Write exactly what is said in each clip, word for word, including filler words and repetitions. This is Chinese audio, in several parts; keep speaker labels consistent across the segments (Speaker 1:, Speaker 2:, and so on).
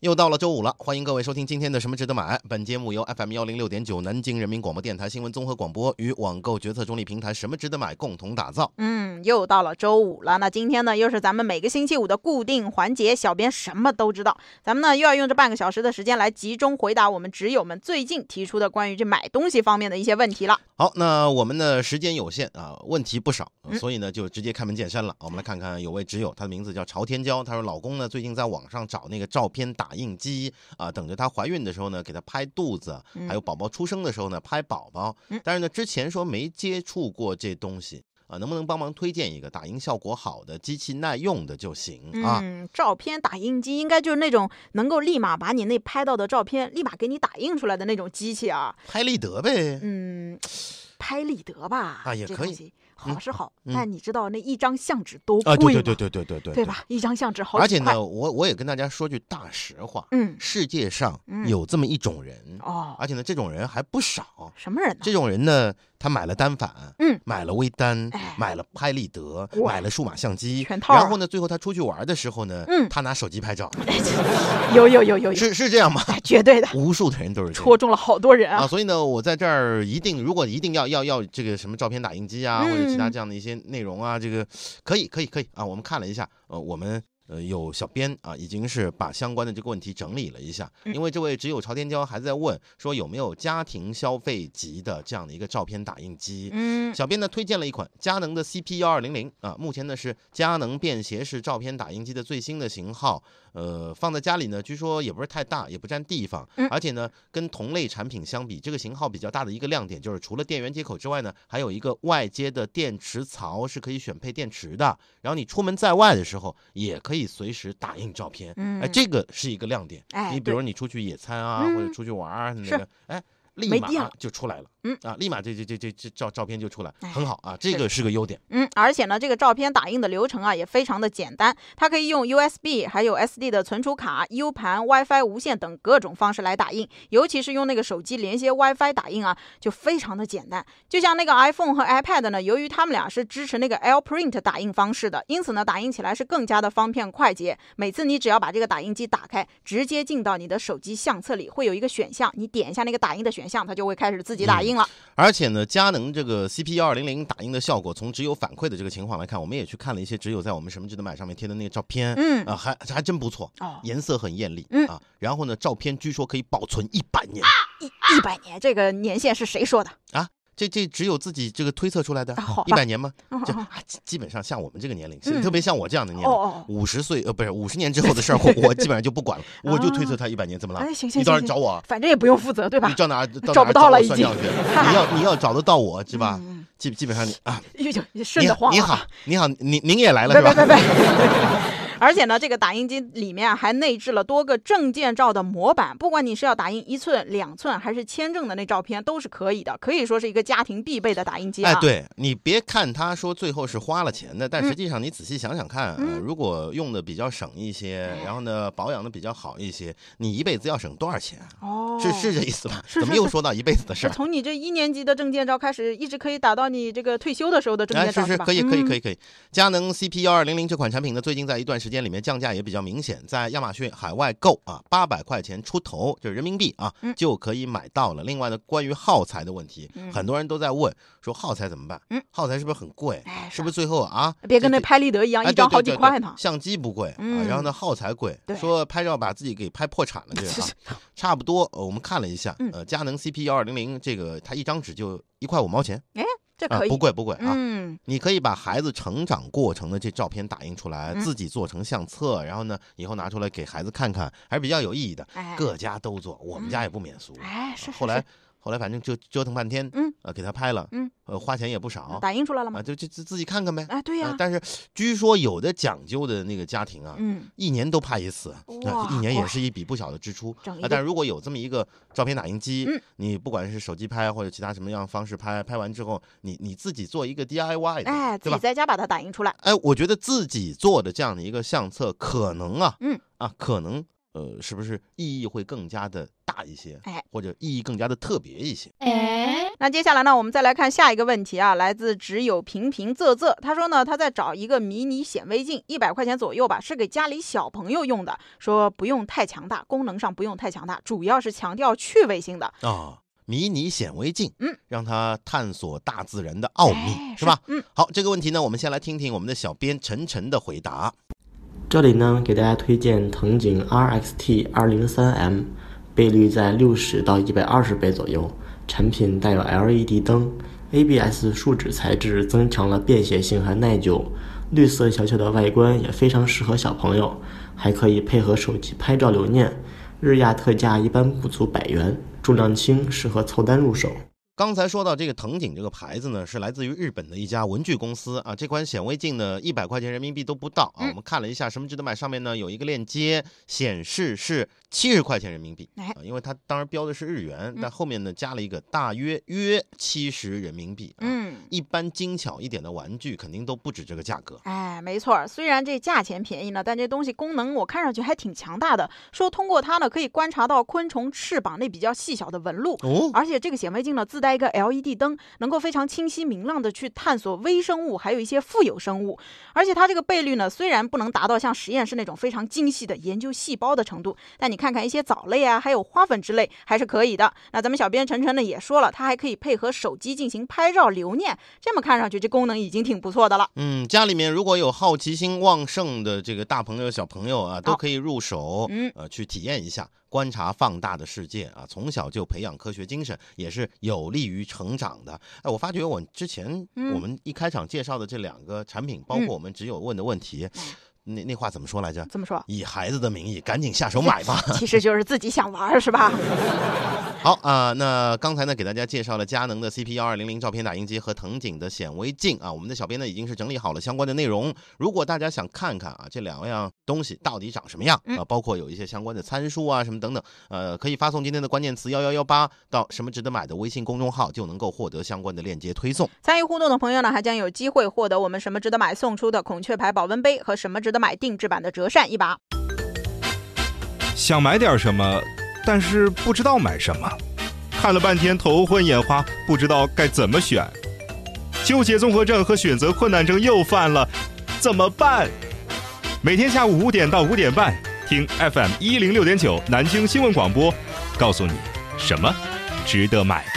Speaker 1: 又到了周五了，欢迎各位收听今天的什么值得买。本节目由 F M 一零六点九 南京人民广播电台新闻综合广播与网购决策中立平台什么值得买共同打造。
Speaker 2: 嗯，又到了周五了，那今天呢又是咱们每个星期五的固定环节，小编什么都知道。咱们呢又要用这半个小时的时间来集中回答我们纸友们最近提出的关于这买东西方面的一些问题了。
Speaker 1: 好，那我们的时间有限啊，问题不少，
Speaker 2: 嗯、
Speaker 1: 所以呢就直接开门见山了。我们来看看有位纸友，他的名字叫朝天椒，他说老公呢最近在网上找那个照片打印机啊，等着她怀孕的时候呢给她拍肚子，还有宝宝出生的时候呢拍宝宝，但是呢之前说没接触过这东西啊，能不能帮忙推荐一个打印效果好的、机器耐用的就行啊？
Speaker 2: 嗯，照片打印机应该就是那种能够立马把你那拍到的照片立马给你打印出来的那种机器啊。
Speaker 1: 拍立得呗。
Speaker 2: 嗯，拍立得吧，
Speaker 1: 啊也可以。
Speaker 2: 好是好、
Speaker 1: 嗯，
Speaker 2: 但你知道那一张相纸多贵吗？
Speaker 1: 啊，对对对对对对对，
Speaker 2: 对吧？一张相纸好几块。
Speaker 1: 而且呢，我我也跟大家说句大实话，
Speaker 2: 嗯，
Speaker 1: 世界上有这么一种人、
Speaker 2: 嗯、哦，
Speaker 1: 而且呢，这种人还不少。
Speaker 2: 什么人呢？
Speaker 1: 这种人呢，他买了单反，
Speaker 2: 嗯，
Speaker 1: 买了微单，
Speaker 2: 哎、
Speaker 1: 买了拍立得，买了数码相机，
Speaker 2: 全套。
Speaker 1: 然后呢，最后他出去玩的时候呢，嗯，他拿手机拍照。
Speaker 2: 有有有有有，
Speaker 1: 是是这样吗？
Speaker 2: 哎、绝对的，
Speaker 1: 无数的人都是这样，
Speaker 2: 戳中了好多人啊！
Speaker 1: 啊，所以呢，我在这儿一定，如果一定要要要这个什么照片打印机啊，
Speaker 2: 嗯、
Speaker 1: 或者其他这样的一些内容啊，这个可以可以可以啊，我们看了一下，呃，我们。呃，有小编啊，已经是把相关的这个问题整理了一下，因为这位只有朝天椒还在问说有没有家庭消费级的这样的一个照片打印机。
Speaker 2: 嗯，
Speaker 1: 小编呢推荐了一款佳能的 C P 一二零零啊，目前呢是佳能便携式照片打印机的最新的型号。呃，放在家里呢，据说也不是太大，也不占地方，而且呢，跟同类产品相比，这个型号比较大的一个亮点就是除了电源接口之外呢，还有一个外接的电池槽是可以选配电池的，然后你出门在外的时候也可以随时打印照片，哎，这个是一个亮点。
Speaker 2: 哎，
Speaker 1: 你比如你出去野餐啊，或者出去玩啊，那个，哎。立马就出来了，嗯啊，立马这这这这这照照片就出来，很好啊，这个是个优点。
Speaker 2: 嗯，而且呢，这个照片打印的流程啊也非常的简单，它可以用 U S B 还有 S D 的存储卡、U 盘、WiFi 无线等各种方式来打印，尤其是用那个手机连接 WiFi 打印啊，就非常的简单。就像那个 iPhone 和 iPad 呢，由于它们俩是支持那个 L Print 打印方式的，因此呢，打印起来是更加的方便快捷。每次你只要把这个打印机打开，直接进到你的手机相册里，会有一个选项，你点一下那个打印的选项，它就会开始自己打印了、嗯、
Speaker 1: 而且呢，佳能这个 C P 一二零零打印的效果，从只有反馈的这个情况来看，我们也去看了一些只有在我们什么值得买上面贴的那个照片，嗯啊，还还真不错，哦，颜色很艳丽，嗯啊，然后呢，照片据说可以保存一百年，
Speaker 2: 一一百年，这个年限是谁说的
Speaker 1: 啊？这这只有自己这个推测出来的，一百年吗？这、啊、基本上像我们这个年龄，嗯、特别像我这样的年龄，五十岁呃不是五十年之后的事儿，我基本上就不管了，我就推测他一百年，怎么了？
Speaker 2: 哎，行行，
Speaker 1: 你到时找我，
Speaker 2: 反正也不用负责，对吧？
Speaker 1: 你到哪到哪
Speaker 2: 找不到了，已经。
Speaker 1: 你要你要找得到我是吧？嗯、基基本上你啊，
Speaker 2: 顺着晃。
Speaker 1: 你好，你好，您您也来了是吧？
Speaker 2: 别别别。而且呢，这个打印机里面还内置了多个证件照的模板，不管你是要打印一寸、两寸还是签证的那照片，都是可以的，可以说是一个家庭必备的打印机啊。
Speaker 1: 哎，对，你别看他说最后是花了钱的，但实际上你仔细想想看，嗯呃、如果用的比较省一些，然后呢保养的比较好一些，你一辈子要省多少钱啊？哦，是是这意思吧？
Speaker 2: 是是是，
Speaker 1: 怎么又说到一辈子的事儿？
Speaker 2: 从你这一年级的证件照开始，一直可以打到你这个退休的时候的证件照，
Speaker 1: 哎、是是可以可以可以可以。佳能 C P 一二零零这款产品呢，最近在一段时间里面降价也比较明显，在亚马逊海外购啊，八百块钱出头，就是人民币啊、嗯，就可以买到了。另外呢，关于耗材的问题，嗯、很多人都在问说耗材怎么办？嗯，耗材是不是很贵？哎、是不是最后啊？
Speaker 2: 别跟那拍立得一样，一张好几块呢。
Speaker 1: 哎、相机不贵、
Speaker 2: 嗯、
Speaker 1: 啊，然后呢耗材贵，说拍照把自己给拍破产了，这个啊，差不多。呃，我们看了一下，呃，佳能 C P 一二零零这个，它一张纸就一块五毛钱。
Speaker 2: 哎。这可以、
Speaker 1: 啊、不贵不贵啊、
Speaker 2: 嗯！
Speaker 1: 你可以把孩子成长过程的这照片打印出来，嗯、自己做成相册，然后呢，以后拿出来给孩子看看，还是比较有意义的。哎、各家都做，我们家也不免俗。
Speaker 2: 哎，是是是。
Speaker 1: 后来后来反正就折腾半天，
Speaker 2: 嗯，
Speaker 1: 呃，给他拍了，
Speaker 2: 嗯，
Speaker 1: 呃，花钱也不少，
Speaker 2: 打印出来了吗？
Speaker 1: 啊，就就自己看看呗。
Speaker 2: 哎，对呀、
Speaker 1: 呃。但是据说有的讲究的那个家庭啊，
Speaker 2: 嗯，
Speaker 1: 一年都拍一次，啊，一年也是一笔不小的支出啊。但是如果有这么一个照片打印机，
Speaker 2: 嗯，
Speaker 1: 你不管是手机拍或者其他什么样方式拍，拍完之后，你你自己做一个 D I Y 的，
Speaker 2: 哎，自己在家把它打印出来。
Speaker 1: 哎，我觉得自己做的这样的一个相册，可能啊，
Speaker 2: 嗯
Speaker 1: 啊，可能。呃，是不是意义会更加的大一些？
Speaker 2: 哎，
Speaker 1: 或者意义更加的特别一些？
Speaker 2: 哎。 那接下来呢，我们再来看下一个问题啊，来自只有平平仄仄，他说呢，他在找一个迷你显微镜，一百块钱左右吧，是给家里小朋友用的，说不用太强大，功能上不用太强大，主要是强调趣味性的
Speaker 1: 啊。哦，迷你显微镜，
Speaker 2: 嗯，
Speaker 1: 让他探索大自然的奥秘，
Speaker 2: 哎、
Speaker 1: 是吧？
Speaker 2: 嗯，
Speaker 1: 好，这个问题呢，我们先来听听我们的小编陈晨的回答。
Speaker 3: 这里呢，给大家推荐藤井 R X T 二零三 M， 倍率在六十到一百二十倍左右，产品带有 L E D 灯 ，A B S 树脂材质增强了便携性和耐久，绿色小巧的外观也非常适合小朋友，还可以配合手机拍照留念。日亚特价一般不足百元，重量轻，适合凑单入手。
Speaker 1: 刚才说到这个藤井这个牌子呢，是来自于日本的一家文具公司啊。这款显微镜呢，一百块钱人民币都不到啊。我们看了一下什么值得买，上面呢有一个链接，显示是七十块钱人民币啊，因为它当然标的是日元，但后面呢加了一个大约约七十人民币。嗯，一般精巧一点的玩具肯定都不止这个价格。
Speaker 2: 哎，没错，虽然这价钱便宜呢，但这东西功能我看上去还挺强大的。说通过它呢，可以观察到昆虫翅膀那比较细小的纹路，哦，而且这个显微镜呢自带一个 L E D 灯，能够非常清晰明亮的去探索微生物，还有一些富有生物。而且它这个倍率呢，虽然不能达到像实验室那种非常精细的研究细胞的程度，但你看看一些藻类啊，还有花粉之类，还是可以的。那咱们小编晨晨呢也说了，它还可以配合手机进行拍照留念，这么看上去这功能已经挺不错的了。
Speaker 1: 嗯，家里面如果有好奇心旺盛的这个大朋友小朋友啊，都可以入手，嗯，呃，去体验一下。观察放大的世界啊，从小就培养科学精神，也是有利于成长的。哎，我发觉我之前我们一开场介绍的这两个产品，嗯、包括我们只有问的问题。嗯那那话怎么说来着？
Speaker 2: 怎么说？
Speaker 1: 以孩子的名义，赶紧下手买吧。
Speaker 2: 其实就是自己想玩，是吧？
Speaker 1: 好啊、呃，那刚才呢给大家介绍了佳能的 C P 一二零零照片打印机和藤井的显微镜啊，我们的小编呢已经是整理好了相关的内容。如果大家想看看啊这两样东西到底长什么样啊、呃，包括有一些相关的参数啊什么等等，呃，可以发送今天的关键词一一一八到什么值得买的微信公众号，就能够获得相关的链接推送。
Speaker 2: 参与互动的朋友呢，还将有机会获得我们什么值得买送出的孔雀牌保温杯和什么值得买定制版的折扇一把。
Speaker 4: 想买点什么，但是不知道买什么，看了半天头昏眼花，不知道该怎么选，纠结综合症和选择困难症又犯了，怎么办？每天下午五点到五点半，听 F M 一零六点九南京新闻广播，告诉你什么值得买。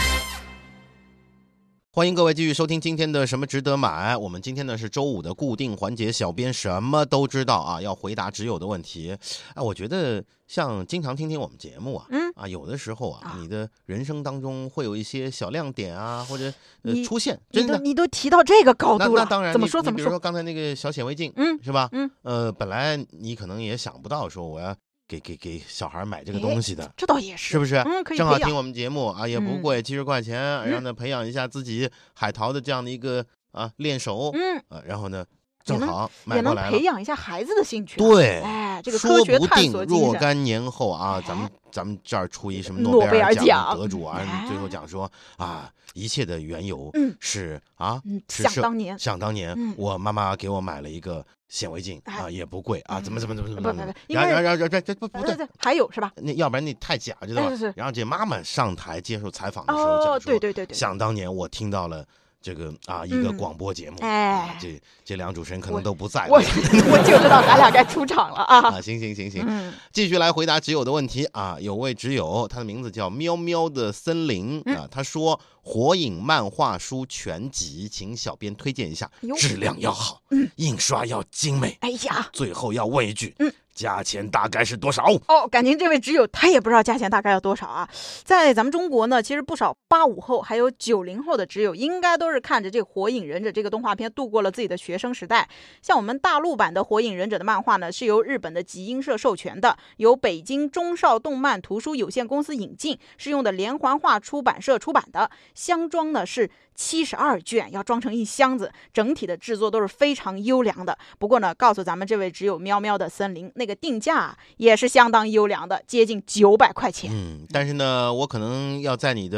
Speaker 1: 欢迎各位继续收听今天的什么值得买。我们今天呢是周五的固定环节，小编什么都知道啊，要回答只有的问题。哎，我觉得像经常听听我们节目啊，嗯啊，有的时候啊，你的人生当中会有一些小亮点啊，或者呃出现，真的，
Speaker 2: 你都你都提到这个高度了，
Speaker 1: 那那当然，
Speaker 2: 怎么说怎么说？
Speaker 1: 比如说刚才那个小显微镜，嗯，是吧？嗯，呃，本来你可能也想不到说我要给给给小孩买这个东西的，
Speaker 2: 这倒也是，
Speaker 1: 是不是？
Speaker 2: 嗯，可以。
Speaker 1: 正好听我们节目啊，也不贵，七十块钱，让他培养一下自己海淘的这样的一个啊练手，嗯，啊，然后呢，正好买过来了，
Speaker 2: 也能培养一下孩子的兴趣。
Speaker 1: 对，
Speaker 2: 哎，这个科学探索精神。
Speaker 1: 若干年后啊，咱们咱们这儿出一什么诺贝尔奖得主啊，最后讲说啊，一切的缘由是啊，
Speaker 2: 想当年，
Speaker 1: 想当年，我妈妈给我买了一个显微镜啊，也不贵啊，怎么怎么怎么怎么，
Speaker 2: 不不不，
Speaker 1: 然后然后然后这这不不对，
Speaker 2: 还有是吧？
Speaker 1: 那要不然那太假，知道吧？然后这妈妈上台接受采访的时候讲说，
Speaker 2: 对对对对，
Speaker 1: 想当年我听到了这个啊一个广播节目，哎，这这两主持人可能都不在，
Speaker 2: 我我就知道咱俩该出场了啊！
Speaker 1: 啊，行行行行，继续来回答只有的问题啊。有位只有，他的名字叫喵喵的森林啊，他说。火影漫画书全集，请小编推荐一下，质量要好，嗯，印刷要精美，
Speaker 2: 哎呀，
Speaker 1: 最后要问一句，嗯，价钱大概是多少？
Speaker 2: 哦，感情这位只有他也不知道价钱大概要多少啊。在咱们中国呢，其实不少八五后还有九零后的只有，应该都是看着这《火影忍者》这个动画片度过了自己的学生时代。像我们大陆版的《火影忍者》的漫画呢，是由日本的集英社授权的，由北京中少动漫图书有限公司引进，是用的连环画出版社出版的。箱装呢是七十二卷，要装成一箱子，整体的制作都是非常优良的。不过呢，告诉咱们这位只有喵喵的森林，那个定价也是相当优良的，接近九百块钱。
Speaker 1: 嗯，但是呢，我可能要在你的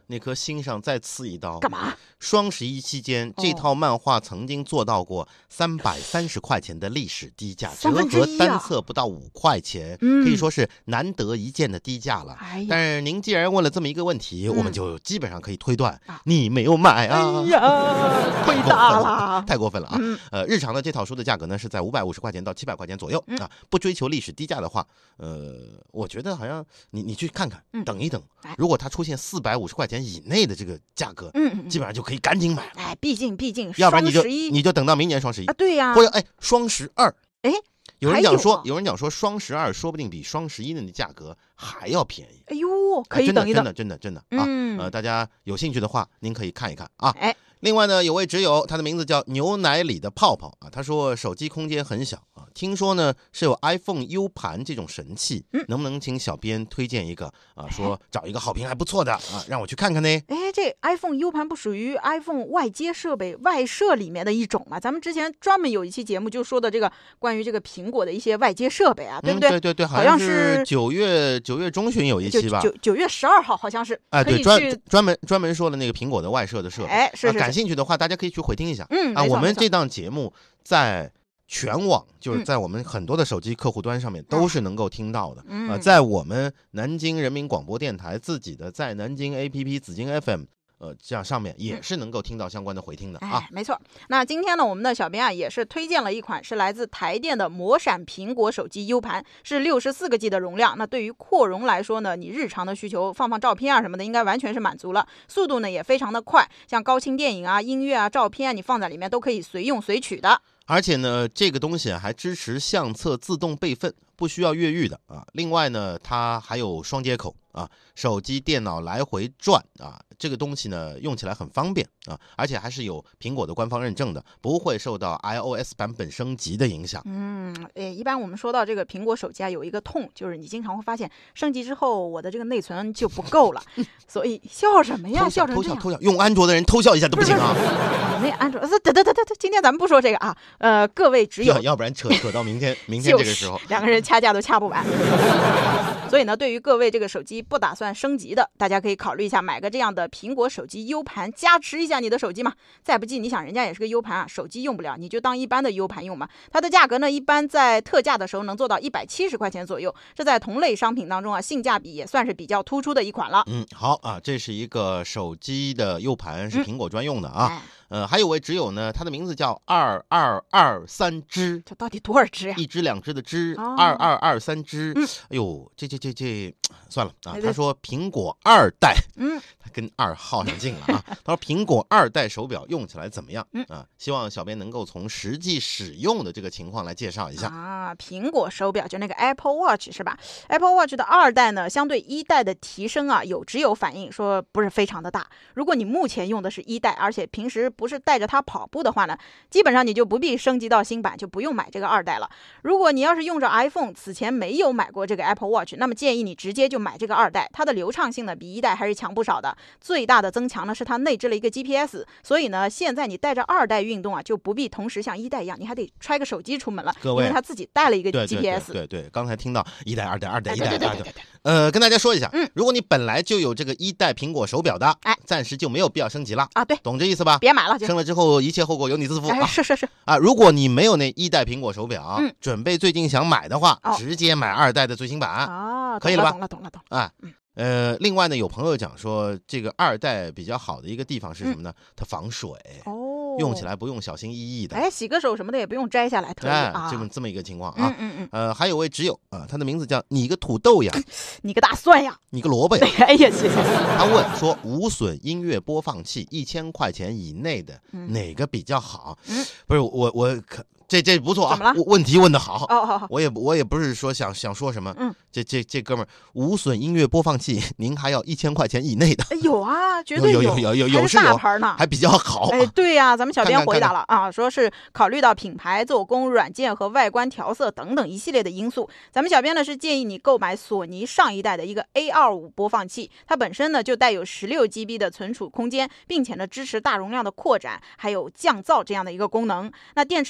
Speaker 1: 那颗心上再刺一刀。
Speaker 2: 干嘛？
Speaker 1: 双十一期间，这套漫画曾经做到过三百三十块钱的历史低价，折合单册不到五块钱，
Speaker 2: 嗯、
Speaker 1: 可以说是难得一见的低价了。
Speaker 2: 哎、
Speaker 1: 但是您既然问了这么一个问题，
Speaker 2: 嗯、
Speaker 1: 我们就基本上可以推断、啊、你没有买啊！
Speaker 2: 哎呀，亏大了，
Speaker 1: 太过分了啊！
Speaker 2: 嗯、
Speaker 1: 呃，日常的这套书的价格呢是在五百五十块钱到七百块钱左右、
Speaker 2: 嗯、
Speaker 1: 啊。不追求历史低价的话，呃，我觉得好像你你去看看，
Speaker 2: 嗯、
Speaker 1: 等一等，如果它出现四百五十块钱以内的这个价格，
Speaker 2: 嗯，
Speaker 1: 基本上就可以赶紧买了。
Speaker 2: 哎，毕竟毕竟，
Speaker 1: 要不然你就你就等到明年双十一
Speaker 2: 啊，对呀、啊，
Speaker 1: 或者哎双十二，
Speaker 2: 哎，
Speaker 1: 有人讲说，有,、
Speaker 2: 有,
Speaker 1: 有人讲说双十二说不定比双十一的价格还要便宜。
Speaker 2: 哎呦，可以等一等，
Speaker 1: 真的真的真的真的啊！
Speaker 2: 嗯、
Speaker 1: 呃，大家有兴趣的话，您可以看一看啊。
Speaker 2: 哎。
Speaker 1: 另外呢，有位挚友，他的名字叫牛奶里的泡泡啊。他说手机空间很小啊，听说呢是有 iPhone U 盘这种神器，
Speaker 2: 嗯、
Speaker 1: 能不能请小编推荐一个啊？说找一个好评还不错的啊，让我去看看呢。
Speaker 2: 哎，这 iPhone U 盘不属于 iPhone 外接设备外设里面的一种吗？咱们之前专门有一期节目就说的这个关于这个苹果的一些外接设备啊，对不对？
Speaker 1: 嗯、对对对，
Speaker 2: 好像
Speaker 1: 是九月九月中旬有一期吧？
Speaker 2: 九九月十二号好像是。
Speaker 1: 哎，对，专专门专门说了那个苹果的外设的设备。
Speaker 2: 哎，是是是、
Speaker 1: 啊。感兴趣的话，大家可以去回听一下。
Speaker 2: 嗯
Speaker 1: 啊，我们这档节目在全网，就是在我们很多的手机客户端上面都是能够听到的。
Speaker 2: 嗯、
Speaker 1: 呃，在我们南京人民广播电台自己的在南京 A P P 紫金 F M。呃，这样上面也是能够听到相关的回听的啊、
Speaker 2: 哎，没错。那今天呢，我们的小编啊也是推荐了一款是来自台电的魔闪苹果手机 U 盘，是六十四个 G 的容量。那对于扩容来说呢，你日常的需求放放照片啊什么的，应该完全是满足了。速度呢也非常的快，像高清电影啊、音乐啊、照片啊，你放在里面都可以随用随取的。
Speaker 1: 而且呢，这个东西还支持相册自动备份，不需要越狱的啊。另外呢，它还有双接口啊，手机、电脑来回转啊，这个东西呢用起来很方便啊，而且还是有苹果的官方认证的，不会受到 iOS 版本升级的影响。
Speaker 2: 嗯，诶，一般我们说到这个苹果手机啊，有一个痛，就是你经常会发现升级之后，我的这个内存就不够了。所以笑什么呀？笑成这样。
Speaker 1: 偷笑偷笑，用安卓的人偷笑一下都不行啊！
Speaker 2: 那安卓，得得得得得，今天咱们不说这个啊。呃，各位只有
Speaker 1: 要，要不然扯扯到明天，明天这个时候，
Speaker 2: 两个人掐架都掐不完。所以呢，对于各位这个手机不打算升级的，大家可以考虑一下买个这样的苹果手机 U 盘，加持一下你的手机嘛。再不济，你想人家也是个 U 盘啊，手机用不了，你就当一般的 U 盘用嘛。它的价格呢，一般在特价的时候能做到一百七十块钱左右，这在同类商品当中啊，性价比也算是比较突出的一款了。
Speaker 1: 嗯，好啊，这是一个手机的 U 盘，是苹果专用的啊。
Speaker 2: 嗯哎
Speaker 1: 呃，还有位挚友呢，他的名字叫二二二三只，
Speaker 2: 这到底多少只呀？
Speaker 1: 一只两只的只，
Speaker 2: 哦
Speaker 1: 二二二三只。
Speaker 2: 嗯、
Speaker 1: 哎呦，这这这这，算了啊。
Speaker 2: 哎、
Speaker 1: 他说苹果二代，
Speaker 2: 嗯，
Speaker 1: 他跟二号上近了啊。他说苹果二代手表用起来怎么样？
Speaker 2: 嗯
Speaker 1: 啊，希望小编能够从实际使用的这个情况来介绍一下
Speaker 2: 啊。苹果手表就那个 Apple Watch 是吧 ？Apple Watch 的二代呢，相对一代的提升啊，有只有反映说不是非常的大。如果你目前用的是一代，而且平时不是带着它跑跑步的话呢，基本上你就不必升级到新版，就不用买这个二代了。如果你要是用着 iPhone， 此前没有买过这个 Apple Watch， 那么建议你直接就买这个二代，它的流畅性呢比一代还是强不少的。最大的增强呢是它内置了一个 G P S， 所以呢现在你带着二代运动啊，就不必同时像一代一样，你还得揣个手机出门了，
Speaker 1: 各位，
Speaker 2: 因为它自己带了一个 G P S。
Speaker 1: 对对 对, 对, 对，刚才听到一代、二代、二代、一代、
Speaker 2: 二代，
Speaker 1: 呃，跟大家说一下，
Speaker 2: 嗯，
Speaker 1: 如果你本来就有这个一代苹果手表的，
Speaker 2: 哎，
Speaker 1: 暂时就没有必要升级了
Speaker 2: 啊，对，
Speaker 1: 懂这意思吧？
Speaker 2: 别买了，
Speaker 1: 升了之后一切后果由你自负。
Speaker 2: 哎，是是是
Speaker 1: 啊，如果你没有那一代苹果手表，
Speaker 2: 嗯，
Speaker 1: 准备最近想买的话，
Speaker 2: 哦、
Speaker 1: 直接买二代的最新版
Speaker 2: 啊，
Speaker 1: 可以了吧？
Speaker 2: 懂了懂了懂了。
Speaker 1: 啊，
Speaker 2: 嗯。
Speaker 1: 呃，另外呢，有朋友讲说，这个二代比较好的一个地方是什么呢？嗯、它防水
Speaker 2: 哦，
Speaker 1: 用起来不用小心翼翼的。
Speaker 2: 哎，洗个手什么的也不用摘下来，特别啊，
Speaker 1: 这么这么一个情况啊。
Speaker 2: 嗯嗯嗯。
Speaker 1: 呃，还有位挚友啊，他的名字叫你个土豆呀，
Speaker 2: 你个大蒜呀，
Speaker 1: 你个萝卜呀。
Speaker 2: 哎呀，谢谢。
Speaker 1: 他问说，无损音乐播放器一千块钱以内的、
Speaker 2: 嗯、
Speaker 1: 哪个比较好？
Speaker 2: 嗯，
Speaker 1: 不是我我可。这这不错啊！
Speaker 2: 怎么了？
Speaker 1: 问题问得好。
Speaker 2: 哦哦哦，
Speaker 1: 我也我也不是说想想说什么。
Speaker 2: 嗯，
Speaker 1: 这这这哥们儿无损音乐播放器，您还要一千块钱以内的？
Speaker 2: 有啊，绝对
Speaker 1: 有有有有有
Speaker 2: 是大牌呢，
Speaker 1: 还比较好。
Speaker 2: 哎，对呀、啊，咱们小编回答了
Speaker 1: 看看看看
Speaker 2: 啊，说是考虑到品牌、做工、软件和外观调色等等一系列的因素，咱们小编呢是建议你购买索尼上一代的一个 A 二十五 播放器，它本身呢就带有十六 G B 的存储空间，并且呢支持大容量的扩展，还有降噪这样的一个功能。那电池续航时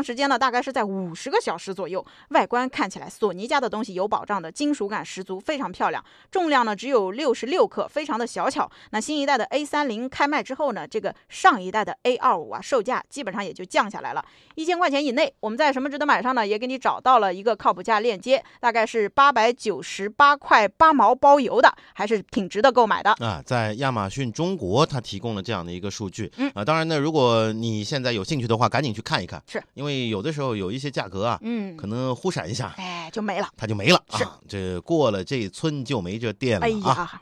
Speaker 2: 时间呢大概是在五十个小时左右。外观看起来索尼家的东西有保障的，金属感十足，非常漂亮。重量呢只有六十六克，非常的小巧。那新一代的 A 三十 开卖之后呢，这个上一代的 A 二十五 啊，售价基本上也就降下来了，一千块钱以内。我们在什么值得买上呢，也给你找到了一个靠谱价链接，大概是八百九十八块八毛包邮的，还是挺值得购买的
Speaker 1: 啊。在亚马逊中国，它提供了这样的一个数据。
Speaker 2: 嗯
Speaker 1: 啊，当然呢，如果你现在有兴趣的话，赶紧去看一看，
Speaker 2: 是
Speaker 1: 因为有的时候有一些价格啊，
Speaker 2: 嗯，
Speaker 1: 可能忽闪一下，
Speaker 2: 哎，就没了，
Speaker 1: 它就没了
Speaker 2: 是
Speaker 1: 啊。这过了这村就没这店了啊。
Speaker 2: 哎呀。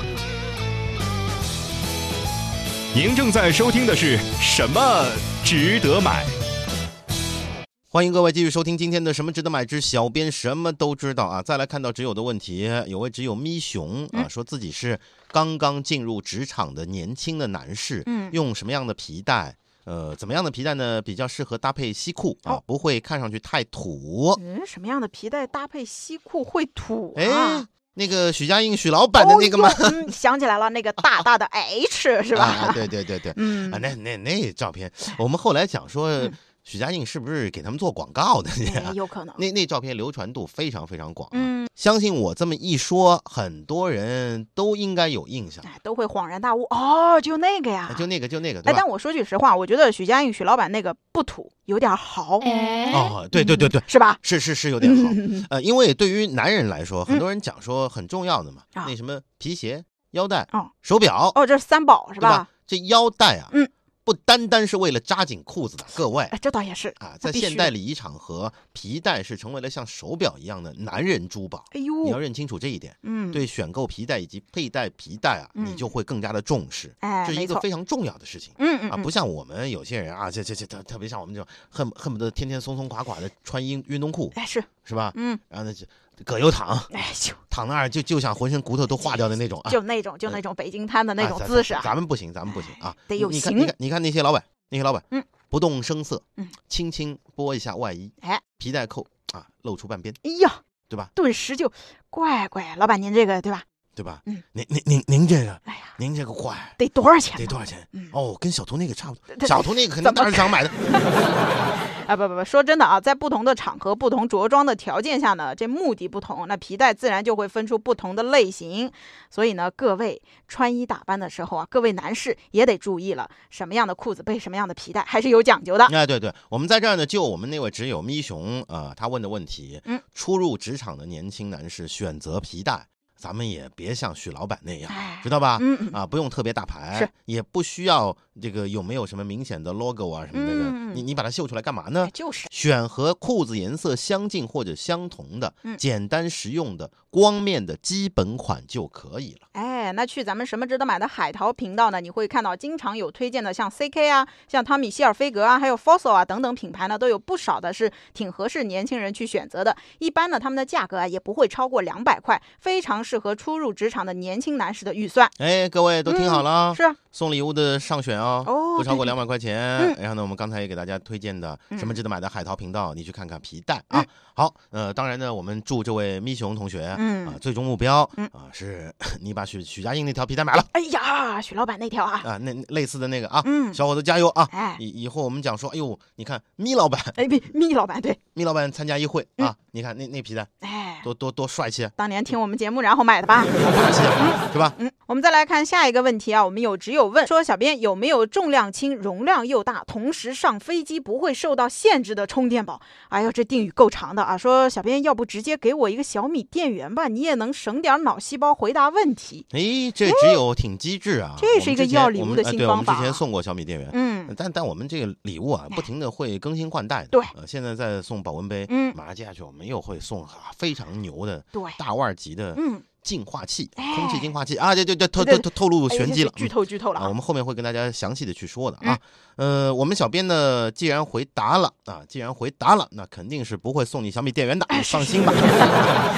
Speaker 4: 您正在收听的是什么值得买？
Speaker 1: 欢迎各位继续收听今天的什么值得买之小编什么都知道啊！再来看到挚友的问题，有位挚友咪熊啊，
Speaker 2: 嗯、
Speaker 1: 说自己是刚刚进入职场的年轻的男士，
Speaker 2: 嗯，
Speaker 1: 用什么样的皮带？呃，怎么样的皮带呢？比较适合搭配西裤啊，
Speaker 2: 哦、
Speaker 1: 不会看上去太土。
Speaker 2: 嗯，什么样的皮带搭配西裤会土啊？
Speaker 1: 哎，那个许家印许老板的那个吗？
Speaker 2: 哦嗯、想起来了，那个大大的 H 是吧？
Speaker 1: 啊，对对对对，
Speaker 2: 嗯
Speaker 1: 啊，那那那照片，我们后来讲说。嗯许家印是不是给他们做广告的？
Speaker 2: 哎、有可能。
Speaker 1: 那那照片流传度非常非常广、啊，
Speaker 2: 嗯，
Speaker 1: 相信我这么一说，很多人都应该有印象，
Speaker 2: 哎，都会恍然大悟。哦，就那个呀，
Speaker 1: 就那个，就那个，对吧？
Speaker 2: 哎，但我说句实话，我觉得许家印许老板那个不土，有点豪。
Speaker 1: 哎、哦，对对对对，
Speaker 2: 是吧？
Speaker 1: 是是是有点豪。呃，因为对于男人来说，很多人讲说很重要的嘛，嗯、那什么皮鞋、腰带、
Speaker 2: 哦、
Speaker 1: 手表，
Speaker 2: 哦，这是三宝是吧？
Speaker 1: 吧这腰带啊，
Speaker 2: 嗯。
Speaker 1: 不单单是为了扎紧裤子的，各位，
Speaker 2: 这倒也是
Speaker 1: 啊，在现代礼仪场合，皮带是成为了像手表一样的男人珠宝。
Speaker 2: 哎呦，
Speaker 1: 你要认清楚这一点。
Speaker 2: 嗯，
Speaker 1: 对选购皮带以及佩戴皮带啊，
Speaker 2: 嗯、
Speaker 1: 你就会更加的重视。
Speaker 2: 哎，
Speaker 1: 这是一个非常重要的事情。
Speaker 2: 嗯嗯
Speaker 1: 啊，不像我们有些人啊，这这这特特别像我们这种恨恨不得天天松松垮垮的穿运运动裤，
Speaker 2: 哎是
Speaker 1: 是吧？
Speaker 2: 嗯，
Speaker 1: 然后呢就葛优躺，
Speaker 2: 哎就
Speaker 1: 躺那儿就就想浑身骨头都化掉的那种啊，
Speaker 2: 就那种就那种北京瘫的那种姿势啊。
Speaker 1: 咱们不行，咱们不行啊，
Speaker 2: 得有型。
Speaker 1: 你看你看你看那些老板。那些老板，
Speaker 2: 嗯，
Speaker 1: 不动声色，
Speaker 2: 嗯，
Speaker 1: 轻轻拨一下外衣，
Speaker 2: 哎，
Speaker 1: 皮带扣啊，露出半边，
Speaker 2: 哎呀，
Speaker 1: 对吧？
Speaker 2: 顿时就怪怪，老板您这个对吧？
Speaker 1: 对吧？
Speaker 2: 嗯，
Speaker 1: 您您您您这个，
Speaker 2: 哎呀，
Speaker 1: 您这个怪
Speaker 2: 得多少钱？
Speaker 1: 得多少钱？
Speaker 2: 嗯，
Speaker 1: 哦，跟小图那个差不多，小图那个肯定大市场买的。
Speaker 2: 啊不不不，说真的啊，在不同的场合、不同着装的条件下呢，这目的不同，那皮带自然就会分出不同的类型。所以呢，各位穿衣打扮的时候啊，各位男士也得注意了，什么样的裤子配什么样的皮带，还是有讲究的。
Speaker 1: 哎，对对，我们在这儿呢，就我们那位挚友咪熊啊、呃，他问的问题，
Speaker 2: 嗯，
Speaker 1: 初入职场的年轻男士选择皮带。咱们也别像许老板那样，
Speaker 2: 哎、
Speaker 1: 知道吧？
Speaker 2: 嗯
Speaker 1: 啊，不用特别大牌，
Speaker 2: 是
Speaker 1: 也不需要这个有没有什么明显的 logo 啊什么的，
Speaker 2: 嗯、
Speaker 1: 你你把它秀出来干嘛呢？
Speaker 2: 哎、就是
Speaker 1: 选和裤子颜色相近或者相同的、
Speaker 2: 嗯、
Speaker 1: 简单实用的、光面的基本款就可以了。
Speaker 2: 哎，那去咱们什么值得买的海淘频道呢？你会看到经常有推荐的，像 C K 啊，像汤米希尔菲格啊，还有 Fossil 啊等等品牌呢，都有不少的是挺合适年轻人去选择的。一般呢，他们的价格啊也不会超过两百块，非常适合初入职场的年轻男士的预算。
Speaker 1: 哎，各位都听好了啊、
Speaker 2: 嗯！是啊，
Speaker 1: 送礼物的上选哦，
Speaker 2: 哦
Speaker 1: 不超过两百块钱。
Speaker 2: 嗯、
Speaker 1: 然后呢，我们刚才也给大家推荐的什么值得买的海淘频道，
Speaker 2: 嗯、
Speaker 1: 你去看看皮带啊。
Speaker 2: 嗯、
Speaker 1: 好，呃，当然呢，我们祝这位咪熊同学，
Speaker 2: 嗯
Speaker 1: 啊，最终目标、
Speaker 2: 嗯、
Speaker 1: 啊是你把许许家印那条皮带买了。
Speaker 2: 哎呀，许老板那条啊，
Speaker 1: 啊，那类似的那个啊，
Speaker 2: 嗯，
Speaker 1: 小伙子加油啊！
Speaker 2: 哎，
Speaker 1: 以以后我们讲说，哎呦，你看咪老板，
Speaker 2: 哎，咪咪老板对，
Speaker 1: 咪老板参加一会、
Speaker 2: 嗯、
Speaker 1: 啊，你看那那皮带，
Speaker 2: 哎，
Speaker 1: 多多多帅气啊！
Speaker 2: 当年听我们节目然后买的吧，
Speaker 1: 多霸气啊，
Speaker 2: 嗯、
Speaker 1: 是吧？
Speaker 2: 嗯，我们再来看下一个问题啊，我们有只有问说，小编有没有重量轻、容量又大，同时上飞机不会受到限制的充电宝？哎呦，这定语够长的啊！说小编要不直接给我一个小米电源吧，你也能省点脑细胞回答问题。
Speaker 1: 哎，这只有挺机智啊！
Speaker 2: 这是一个要礼物的新方法、啊。
Speaker 1: 对，我们之前送过小米电源，
Speaker 2: 嗯，
Speaker 1: 但但我们这个礼物啊，不停的会更新换代的。
Speaker 2: 对，
Speaker 1: 呃，现在在送保温杯，
Speaker 2: 嗯，
Speaker 1: 马上接下去我们又会送、啊、非常牛的，
Speaker 2: 对，
Speaker 1: 大腕级的，
Speaker 2: 嗯。
Speaker 1: 净化器，
Speaker 2: 哎、
Speaker 1: 空气净化器啊，对对对，透透透透露玄机了，
Speaker 2: 哎、剧透剧透了、
Speaker 1: 啊！我们后面会跟大家详细的去说的啊。嗯、呃，我们小编呢，既然回答了啊，既然回答了，那肯定是不会送你小米电源的，
Speaker 2: 哎、
Speaker 1: 你放心吧。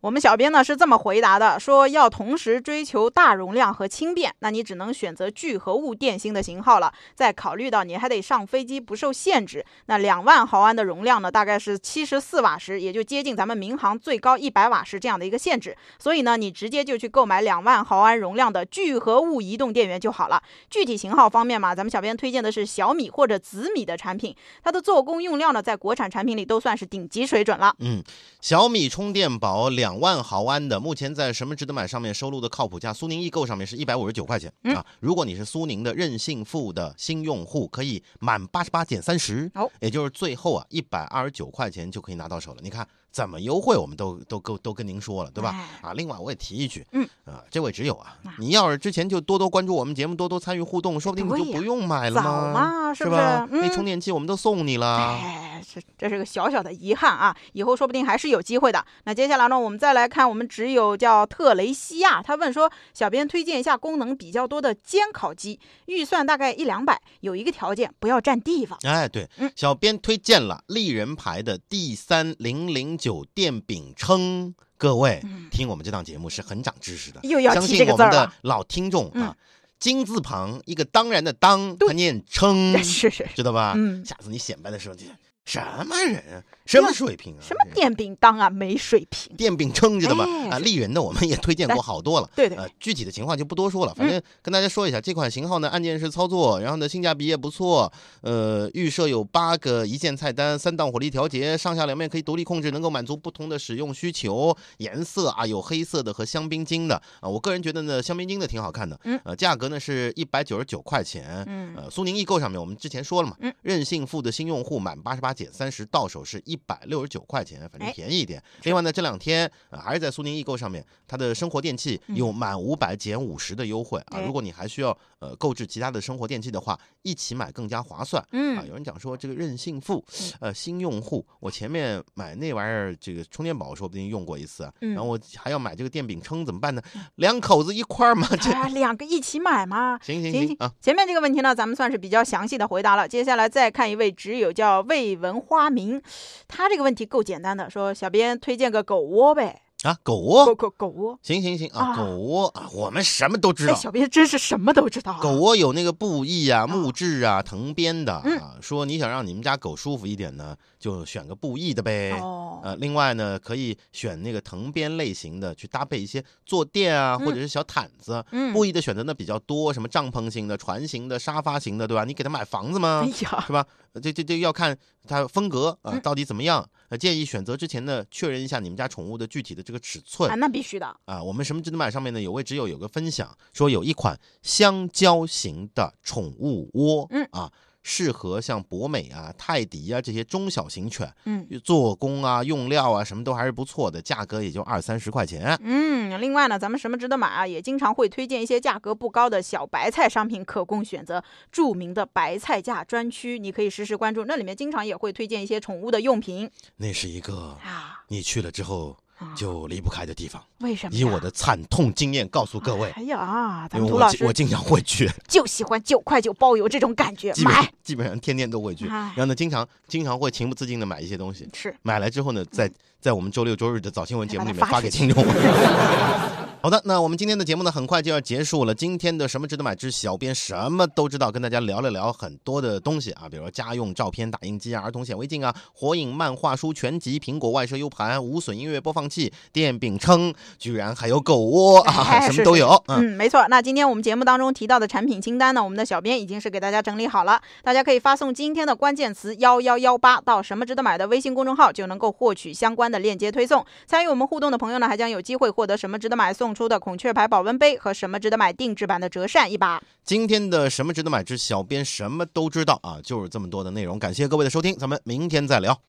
Speaker 2: 我们小编呢是这么回答的，说要同时追求大容量和轻便，那你只能选择聚合物电芯的型号了。再考虑到你还得上飞机不受限制，那两万毫安的容量呢，大概是七十四瓦时，也就接近咱们民航最高一百瓦时这样的一个限制。所以呢，你直接就去购买两万毫安容量的聚合物移动电源就好了。具体型号方面嘛，咱们小编推荐的是小米或者紫米的产品，它的做工用料呢，在国产产品里都算是顶级水准了。
Speaker 1: 嗯，小米充电宝两万毫安的，目前在什么值得买上面收录的靠谱价，苏宁易购上面是一百五十九块钱、嗯、啊。如果你是苏宁的任性付的新用户，可以满八十八减三十，哦，也就是最后啊一百二十九块钱就可以拿到手了。你看怎么优惠，我们都都都都跟您说了，对吧？啊，另外我也提一句，嗯，啊，这位只有啊，你要是之前就多多关注我们节目，多多参与互动，说不定你就不用买了吗？
Speaker 2: 嘛是不是？
Speaker 1: 是吧？那、嗯、充电器我们都送你了。
Speaker 2: 哎，这这是个小小的遗憾啊，以后说不定还是有机会的。那接下来呢，我们再来看我们只有叫特雷西亚，他问说，小编推荐一下功能比较多的煎烤机，预算大概一两百，有一个条件，不要占地方。
Speaker 1: 哎，对，嗯、小编推荐了丽人牌的 D 三零零九电饼铛。各位、嗯、听我们这档节目是很长知识的，
Speaker 2: 又要提这个字了。
Speaker 1: 相信我们的老听众啊。嗯，金字旁一个当然的当，它念称，
Speaker 2: 是是，
Speaker 1: 知道吧？
Speaker 2: 嗯，
Speaker 1: 下次你显摆的时候，什么人啊？什么水平啊？
Speaker 2: 什么电饼铛啊？没水平。
Speaker 1: 电饼铛知道吧？哎、啊，丽人的我们也推荐过好多了。
Speaker 2: 对对、
Speaker 1: 呃，具体的情况就不多说了，反正跟大家说一下，嗯、这款型号呢，按键式操作，然后呢，性价比也不错。呃，预设有八个一键菜单，三档火力调节，上下两面可以独立控制，能够满足不同的使用需求。颜色啊，有黑色的和香槟金的啊，我个人觉得呢，香槟金的挺好看的。嗯，呃，价格呢是一百九十九块钱。嗯，呃，苏宁易购上面我们之前说了嘛，嗯、任性付的新用户满八十八减三十，到手是一百六十九块钱，反正便宜一点。另外呢，这两天、呃、还是在苏宁易购上面，它的生活电器有满五百减五十的优惠啊。如果你还需要呃购置其他的生活电器的话，一起买更加划算。嗯啊，有人讲说这个任性付，呃，新用户，我前面买那玩意儿，这个充电宝说不定用过一次啊，嗯、然后我还要买这个电饼铛，怎么办呢？两口子一块儿嘛，这、
Speaker 2: 啊、两个一起买嘛。
Speaker 1: 行行行啊，
Speaker 2: 前面这个问题呢，咱们算是比较详细的回答了。接下来再看一位只有叫未闻花名，他这个问题够简单的，说小编推荐个狗窝呗。
Speaker 1: 啊，狗窝，
Speaker 2: 狗狗狗窝，
Speaker 1: 行行行啊，狗窝啊，我们什么都知道。
Speaker 2: 小编真是什么都知道、啊。
Speaker 1: 狗窝有那个布艺啊、木质啊、藤编的啊、嗯。说你想让你们家狗舒服一点呢，就选个布艺的呗。哦。呃，另外呢，可以选那个藤编类型的，去搭配一些坐垫啊，嗯、或者是小毯子。嗯。布艺的选择呢比较多，什么帐篷型的、船型的、沙发型的，对吧？你给他买房子吗？哎呀，是吧？这这这要看它风格啊、呃，到底怎么样？呃，建议选择之前呢，确认一下你们家宠物的具体的这个尺寸
Speaker 2: 啊，那必须的
Speaker 1: 啊。我们什么值得买上面呢，有位只有有个分享，说有一款香蕉型的宠物窝，嗯啊。适合像博美啊、泰迪啊这些中小型犬，嗯，做工啊、用料啊什么都还是不错的，价格也就二三十块钱。
Speaker 2: 嗯，另外呢，咱们什么值得买啊？也经常会推荐一些价格不高的小白菜商品，可供选择。著名的白菜价专区，你可以实时关注，那里面经常也会推荐一些宠物的用品。
Speaker 1: 那是一个啊，你去了之后就离不开的地方。
Speaker 2: 为什么？
Speaker 1: 以我的惨痛经验告诉各位。
Speaker 2: 哎呀，咱们涂老师，
Speaker 1: 我经常会去，
Speaker 2: 就喜欢九块九包邮这种感觉，
Speaker 1: 基
Speaker 2: 买
Speaker 1: 基本上天天都会去，然后呢，经常经常会情不自禁的买一些东西。
Speaker 2: 是
Speaker 1: 买来之后呢，在在我们周六周日的早新闻节目里面发给听众。好的，那我们今天的节目呢，很快就要结束了。今天的什么值得买之小编什么都知道，跟大家聊了聊很多的东西啊，比如说家用照片打印机啊、儿童显微镜啊、火影漫画书全集、苹果外设 U 盘、无损音乐播放器、电饼铛，居然还有狗窝啊，
Speaker 2: 哎、
Speaker 1: 什么都有。
Speaker 2: 嗯, 嗯，没错。那今天我们节目当中提到的产品清单呢，我们的小编已经是给大家整理好了，大家可以发送今天的关键词幺幺幺八到什么值得买的微信公众号，就能够获取相关的链接推送。参与我们互动的朋友呢，还将有机会获得什么值得买送出的孔雀牌保温杯和什么值得买定制版的折扇一把。
Speaker 1: 今天的什么值得买之小编什么都知道啊，就是这么多的内容。感谢各位的收听，咱们明天再聊。